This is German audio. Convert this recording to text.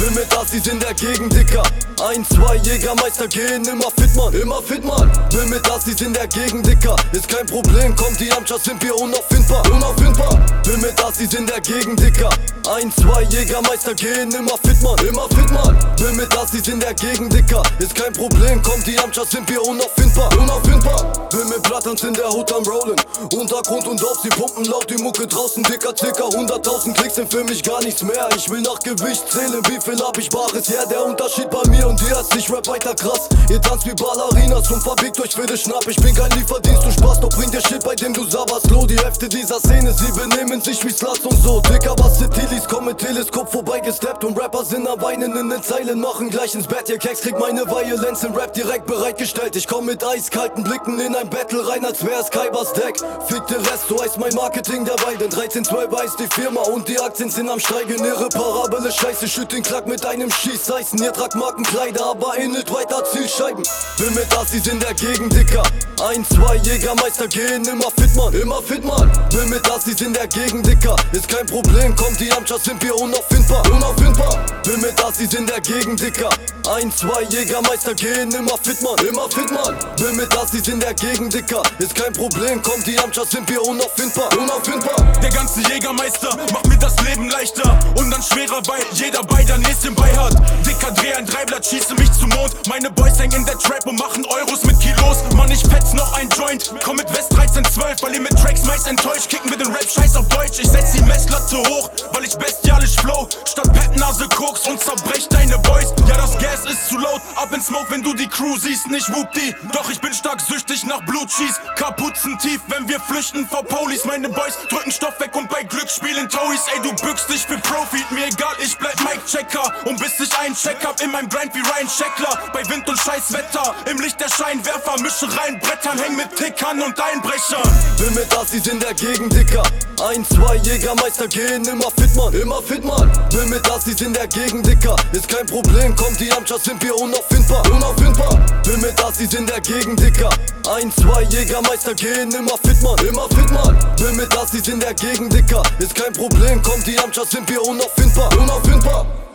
Bin mit Assis in der Gegend, Dicker. 1, 2 Jägermeister gehen immer fit, Mann. Immer fit, Mann. Bin mit Assis in der Gegend, Dicker. Ist kein Problem, kommt die Amtschas, sind wir unauffindbar. Unauffindbar. Bin mit Assis in der Gegend, Dicker. 1, 2 Jägermeister gehen immer fit, Mann. Immer fit, Mann. Bin mit Assis in der Gegend, Dicker. Ist kein Problem, kommt die Amtschas, sind wir unauffindbar. Unauffindbar. Bin mit Blattans in der Hut am Rollen. Untergrund und Dorf, sie pumpen laut die Mucke draußen, Dicker. Circa 100.000 Klicks sind für mich gar nichts mehr. Ich will nach Gewicht zählen, wie viel hab ich Bares? Ja, der Unterschied bei mir und dir ist, ich rap weiter krass. Ihr tanzt wie Ballerinas und verbiegt euch für den Schnapp. Ich bin kein Lieferdienst, du Spaß, doch bring dir Shit, bei dem du sabberst. Lo, die Hälfte dieser Szene, sie benehmen sich wie Sluts und so. Dicker, was sind Tillis, komm mit Teleskop vorbeigesteppt. Und Rapper sind am Weinen in den Zeilen, machen gleich ins Bett. Ihr Keks kriegt meine Violence im Rap direkt bereitgestellt. Ich komm mit eiskalten Blicken in ein Battle rein, als wär's Kaibers Deck. Fick den Rest, so heißt mein Marketing derweil. Denn 1312 heißt die Firma und die Aktien sind am Steigen. Irreparable Scheiße, schütt den Klack mit einem Schießeisen. Ihr tragt Markenkleider, aber ähnelt weiter Zielscheiben. Bin mit Assis in der Gegend, Dicker. 1, 2 Jägermeister gehen immer fit, Mann. Immer fit, Mann. Bin mit Assis in der Gegend, Dicker. Ist kein Problem, kommt die Amtschas, sind wir unauffindbar. Unauffindbar. Bin mit Assis in der Gegend, Dicker. 1, 2 Jägermeister gehen immer fit, Mann. Immer fit, Mann. Bin mit Assis in der Gegend, Dicker. Ist kein Problem, kommt die Amtschas, sind wir unauffindbar. Unauffindbar. Der ganze Jägermeister macht mir das Leben leichter und dann schwerer, weil jeder bei der nächsten bei hat. Dicker, dreh ein Dreiblatt, schieße mich zum Mond. Meine Boys hängen in der Trap und machen Euros mit Kilos. Mann, ich fetz noch ein Joint. Komm mit West 1312, weil ihr mit Tracks meist enttäuscht. Kicken wir den Rap-Scheiß auf Deutsch. Ich setz die Messlatte hoch, weil ich bestialisch flow. Statt Pettnase Koks und zerbrech deine Boys. Ja, das Gas ist zu laut. Up in Smoke, wenn du die Crew siehst, nicht whoop-die. Doch ich bin stark süchtig nach Blutschieß. Kapuzen tief, wenn wir flüchten vor Police. Meine Boys drücken Stoff weg und bei Glück spielen Tories. Ey, du bückst dich für Profit, mir egal, ich bleib Mic-Checker. Und bis ich einen Check hab in meinem Grind wie Ryan Scheckler. Bei Wind und Scheißwetter, im Licht der Scheinwerfer. Mische rein Brettern, häng mit Tickern und Einbrechern. Bin mit Assis in der Gegend, Dicker. 1, 2 Jägermeister gehen immer fit, Mann. Immer fit, Mann. Bin mit Assis in der Gegend, Dicker. Ist kein Problem, kommt die Amtschas, sind wir unauffindbar. Unauffindbar. Bin mit Assis in der Gegend, Dicker. 1, 2 Jägermeister gehen immer fit, Mann. Immer fit, Mann. Bin mit Assis in der Gegend, Dicker. Ist kein Problem, kommt die Amtschas, sind wir unauffindbar. Unauffindbar.